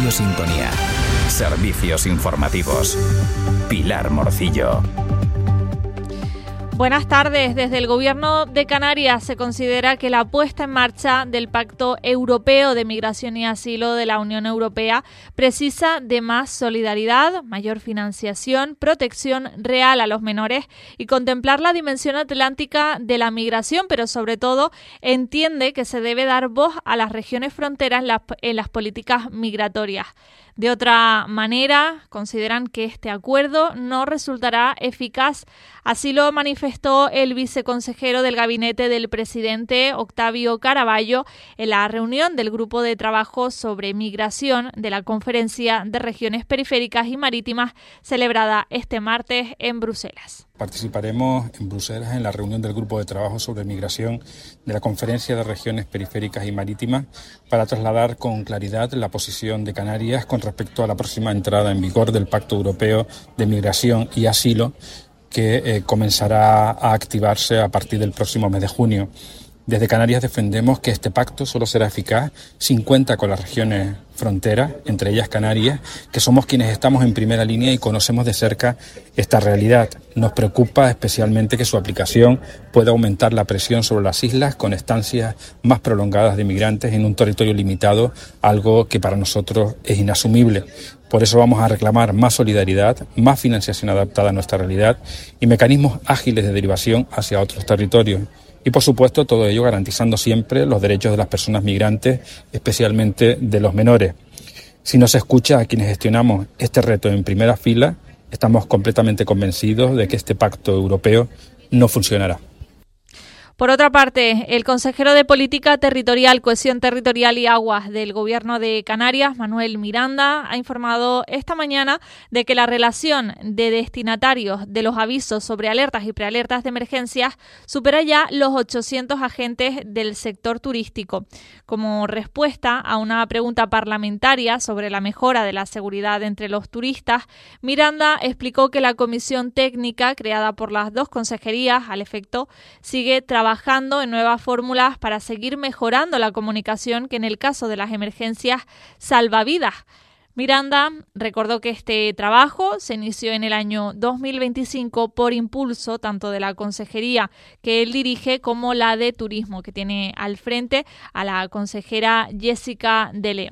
Radio Sintonía. Servicios informativos. Pilar Morcillo. Buenas tardes. Desde el Gobierno de Canarias se considera que la puesta en marcha del Pacto Europeo de Migración y Asilo de la Unión Europea precisa de más solidaridad, mayor financiación, protección real a los menores y contemplar la dimensión atlántica de la migración, pero sobre todo entiende que se debe dar voz a las regiones fronteras en las políticas migratorias. De otra manera, consideran que este acuerdo no resultará eficaz. Así lo manifestó el viceconsejero del gabinete del presidente, Octavio Caraballo, en la reunión del Grupo de Trabajo sobre Migración de la Conferencia de Regiones Periféricas y Marítimas, celebrada este martes en Bruselas. Participaremos en Bruselas en la reunión del Grupo de Trabajo sobre Migración de la Conferencia de Regiones Periféricas y Marítimas para trasladar con claridad la posición de Canarias con respecto a la próxima entrada en vigor del Pacto Europeo de Migración y Asilo, que comenzará a activarse a partir del próximo mes de junio. Desde Canarias defendemos que este pacto solo será eficaz si cuenta con las regiones fronteras, entre ellas Canarias, que somos quienes estamos en primera línea y conocemos de cerca esta realidad. Nos preocupa especialmente que su aplicación pueda aumentar la presión sobre las islas con estancias más prolongadas de migrantes en un territorio limitado, algo que para nosotros es inasumible. Por eso vamos a reclamar más solidaridad, más financiación adaptada a nuestra realidad y mecanismos ágiles de derivación hacia otros territorios. Y, por supuesto, todo ello garantizando siempre los derechos de las personas migrantes, especialmente de los menores. Si no se escucha a quienes gestionamos este reto en primera fila, estamos completamente convencidos de que este pacto europeo no funcionará. Por otra parte, el consejero de Política Territorial, Cohesión Territorial y Aguas del Gobierno de Canarias, Manuel Miranda, ha informado esta mañana de que la relación de destinatarios de los avisos sobre alertas y prealertas de emergencias supera ya los 800 agentes del sector turístico. Como respuesta a una pregunta parlamentaria sobre la mejora de la seguridad entre los turistas, Miranda explicó que la comisión técnica creada por las dos consejerías al efecto sigue trabajando en nuevas fórmulas para seguir mejorando la comunicación que en el caso de las emergencias salva vidas. Miranda recordó que este trabajo se inició en el año 2025 por impulso tanto de la consejería que él dirige como la de turismo, que tiene al frente a la consejera Jessica de León.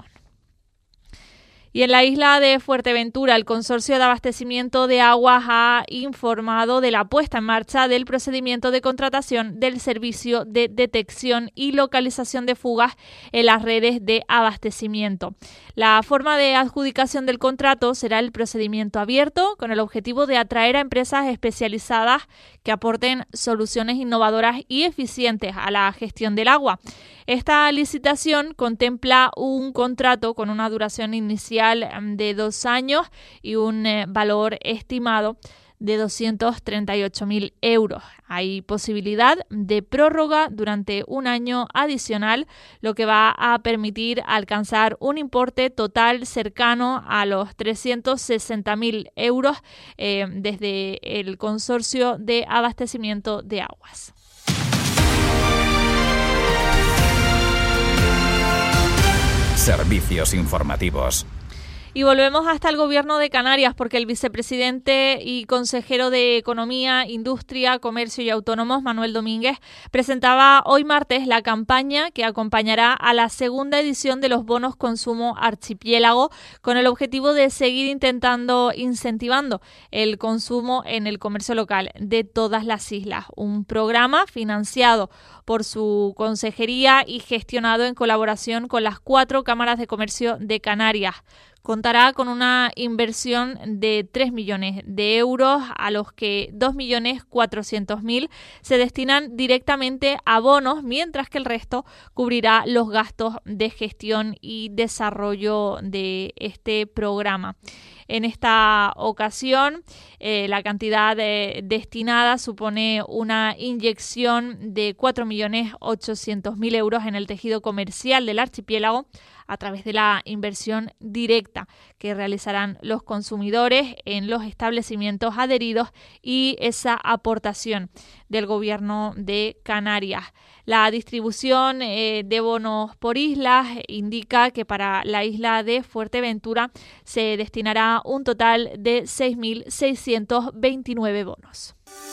Y en la isla de Fuerteventura, el Consorcio de Abastecimiento de Aguas ha informado de la puesta en marcha del procedimiento de contratación del servicio de detección y localización de fugas en las redes de abastecimiento. La forma de adjudicación del contrato será el procedimiento abierto, con el objetivo de atraer a empresas especializadas que aporten soluciones innovadoras y eficientes a la gestión del agua. Esta licitación contempla un contrato con una duración inicial de 2 años y un valor estimado de 238.000 euros. Hay posibilidad de prórroga durante un año adicional, lo que va a permitir alcanzar un importe total cercano a los 360.000 euros desde el Consorcio de Abastecimiento de Aguas. Servicios informativos. Y volvemos hasta el Gobierno de Canarias porque el vicepresidente y consejero de Economía, Industria, Comercio y Autónomos, Manuel Domínguez, presentaba hoy martes la campaña que acompañará a la segunda edición de los bonos consumo Archipiélago, con el objetivo de seguir incentivando el consumo en el comercio local de todas las islas. Un programa financiado por su consejería y gestionado en colaboración con las 4 cámaras de comercio de Canarias. Contará con una inversión de 3 millones de euros, a los que 2.400.000 se destinan directamente a bonos, mientras que el resto cubrirá los gastos de gestión y desarrollo de este programa. En esta ocasión, la cantidad destinada supone una inyección de 4.800.000 euros en el tejido comercial del archipiélago, a través de la inversión directa que realizarán los consumidores en los establecimientos adheridos y esa aportación del gobierno de Canarias. La distribución de bonos por islas indica que para la isla de Fuerteventura se destinará un total de 6.629 bonos.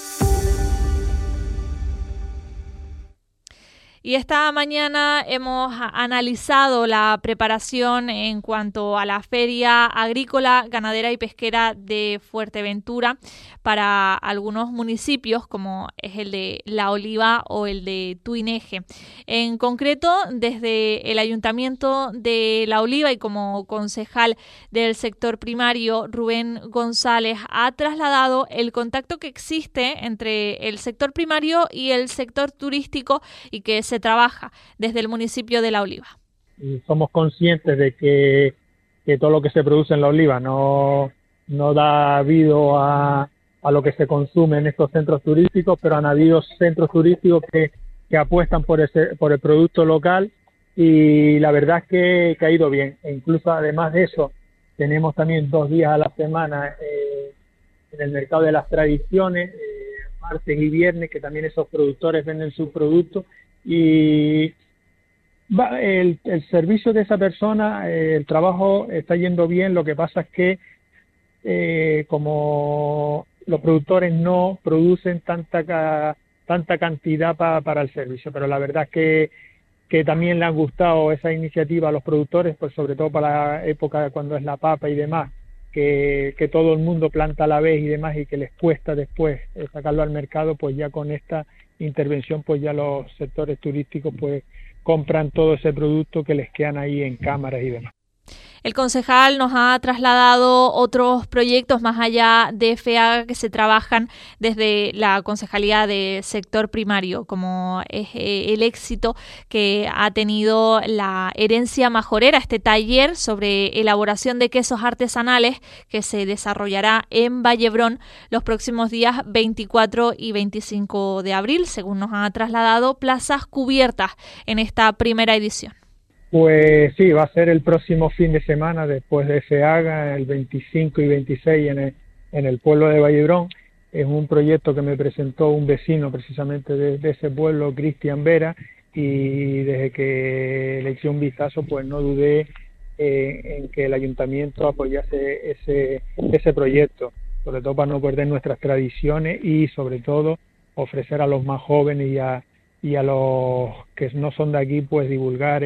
Y esta mañana hemos analizado la preparación en cuanto a la Feria Agrícola, Ganadera y Pesquera de Fuerteventura para algunos municipios, como es el de La Oliva o el de Tuineje. En concreto, desde el Ayuntamiento de La Oliva y como concejal del sector primario, Rubén González ha trasladado el contacto que existe entre el sector primario y el sector turístico y que se trabaja desde el municipio de La Oliva. Somos conscientes de que todo lo que se produce en La Oliva no da habido a lo que se consume en estos centros turísticos, pero han habido centros turísticos que apuestan por el producto local y la verdad es que ha ido bien. E incluso además de eso, tenemos también 2 días a la semana en el mercado de las tradiciones, martes y viernes, que también esos productores venden sus productos. Y el servicio de esa persona, el trabajo está yendo bien. Lo que pasa es que como los productores no producen tanta cantidad para el servicio, pero la verdad es que también le han gustado esa iniciativa a los productores, pues sobre todo para la época cuando es la papa y demás, que todo el mundo planta a la vez y demás y que les cuesta después sacarlo al mercado. Pues ya con esta intervención pues ya los sectores turísticos pues compran todo ese producto que les quedan ahí en cámaras y demás. El concejal nos ha trasladado otros proyectos más allá de FEAGA que se trabajan desde la Concejalía de Sector Primario, como es el éxito que ha tenido la Herencia Majorera, este taller sobre elaboración de quesos artesanales que se desarrollará en Vallebrón los próximos días 24 y 25 de abril, según nos ha trasladado Plazas Cubiertas en esta primera edición. Pues sí, va a ser el próximo fin de semana después de FEAGA, el 25 y 26 en el pueblo de Vallebrón. Es un proyecto que me presentó un vecino precisamente de ese pueblo, Cristian Vera, y desde que le eché un vistazo pues no dudé en que el ayuntamiento apoyase ese proyecto, sobre todo para no perder nuestras tradiciones y sobre todo ofrecer a los más jóvenes y a los que no son de aquí pues divulgar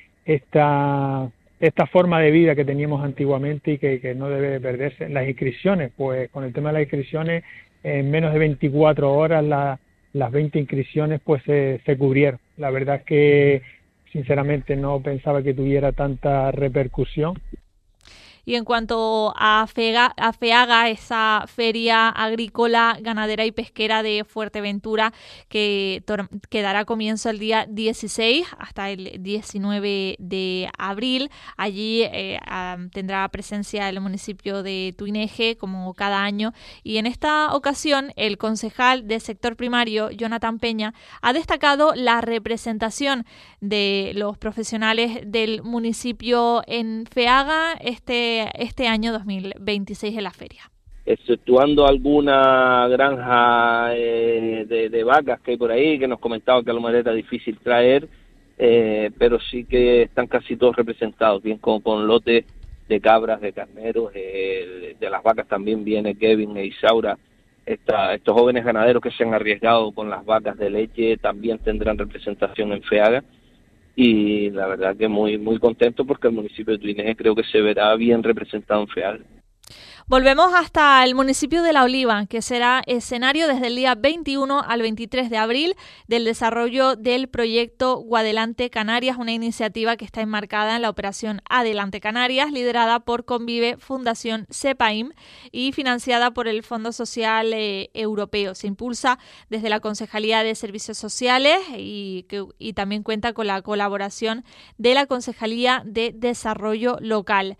esta forma de vida que teníamos antiguamente y que no debe perderse. Las inscripciones, pues con el tema de las inscripciones, en menos de 24 horas las 20 inscripciones pues se cubrieron. La verdad es que sinceramente no pensaba que tuviera tanta repercusión. Y en cuanto a FEAGA, esa Feria Agrícola, Ganadera y Pesquera de Fuerteventura, que dará comienzo el día 16 hasta el 19 de abril. Allí tendrá presencia el municipio de Tuineje, como cada año. Y en esta ocasión, el concejal del sector primario, Jonathan Peña, ha destacado la representación de los profesionales del municipio en FEAGA este año 2026 en la feria. Exceptuando alguna granja de vacas que hay por ahí, que nos comentaba que a lo mejor era difícil traer, pero sí que están casi todos representados, bien con lotes de cabras, de carneros, de las vacas también viene Kevin e Isaura. Estos jóvenes ganaderos que se han arriesgado con las vacas de leche también tendrán representación en FEAGA. Y la verdad que muy muy contento porque el municipio de Tuineje creo que se verá bien representado en FEAGA. Volvemos hasta el municipio de La Oliva, que será escenario desde el día 21 al 23 de abril del desarrollo del proyecto Guadelante Canarias, una iniciativa que está enmarcada en la operación Adelante Canarias, liderada por Convive Fundación CEPAIM y financiada por el Fondo Social Europeo. Se impulsa desde la Concejalía de Servicios Sociales y también cuenta con la colaboración de la Concejalía de Desarrollo Local.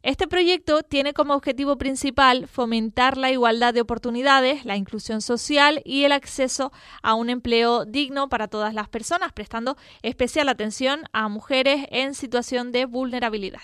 Este proyecto tiene como objetivo principal fomentar la igualdad de oportunidades, la inclusión social y el acceso a un empleo digno para todas las personas, prestando especial atención a mujeres en situación de vulnerabilidad.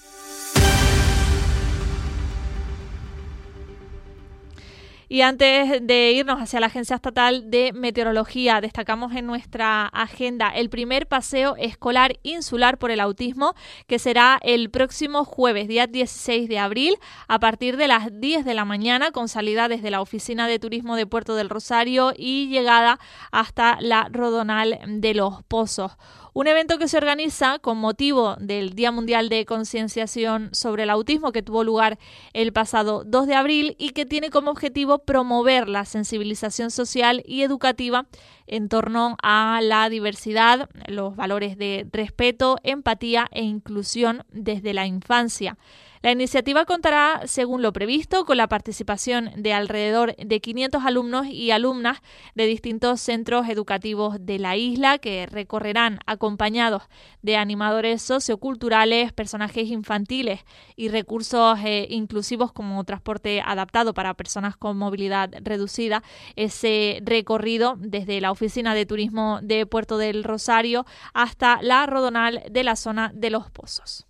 Y antes de irnos hacia la Agencia Estatal de Meteorología, destacamos en nuestra agenda el primer paseo escolar insular por el autismo, que será el próximo jueves, día 16 de abril, a partir de las 10 de la mañana, con salida desde la Oficina de Turismo de Puerto del Rosario y llegada hasta la Rodonal de los Pozos. Un evento que se organiza con motivo del Día Mundial de Concienciación sobre el Autismo, que tuvo lugar el pasado 2 de abril y que tiene como objetivo promover la sensibilización social y educativa en torno a la diversidad, los valores de respeto, empatía e inclusión desde la infancia. La iniciativa contará, según lo previsto, con la participación de alrededor de 500 alumnos y alumnas de distintos centros educativos de la isla, que recorrerán acompañados de animadores socioculturales, personajes infantiles y recursos inclusivos como transporte adaptado para personas con movilidad reducida, ese recorrido desde la Oficina de Turismo de Puerto del Rosario hasta la Rodonal de la zona de Los Pozos.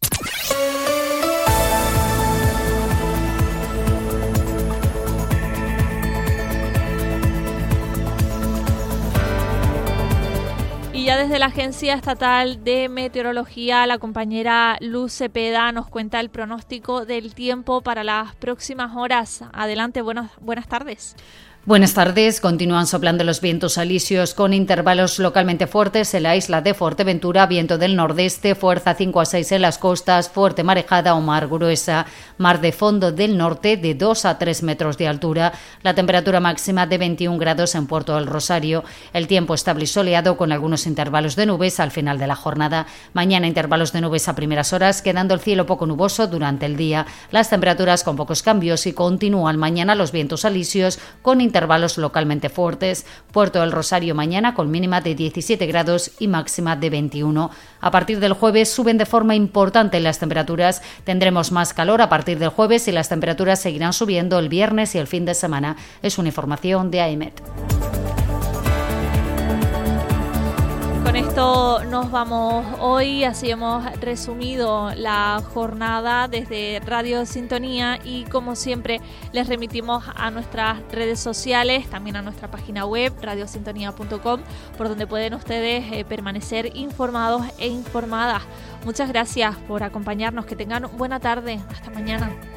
Y ya desde la Agencia Estatal de Meteorología, la compañera Luz Cepeda nos cuenta el pronóstico del tiempo para las próximas horas. Adelante, buenas tardes. Buenas tardes. Continúan soplando los vientos alisios con intervalos localmente fuertes en la isla de Fuerteventura, viento del nordeste, fuerza 5 a 6 en las costas, fuerte marejada o mar gruesa, mar de fondo del norte de 2 a 3 metros de altura, la temperatura máxima de 21 grados en Puerto del Rosario, el tiempo estable y soleado con algunos intervalos de nubes al final de la jornada. Mañana intervalos de nubes a primeras horas, quedando el cielo poco nuboso durante el día. Las temperaturas con pocos cambios y continúan mañana los vientos alisios con intervalos localmente fuertes. Puerto del Rosario mañana con mínima de 17 grados y máxima de 21. A partir del jueves suben de forma importante las temperaturas. Tendremos más calor a partir del jueves y las temperaturas seguirán subiendo el viernes y el fin de semana. Es una información de AEMET. Con esto nos vamos hoy, así hemos resumido la jornada desde Radio Sintonía y como siempre les remitimos a nuestras redes sociales, también a nuestra página web radiosintonía.com, por donde pueden ustedes permanecer informados e informadas. Muchas gracias por acompañarnos, que tengan buena tarde, hasta mañana.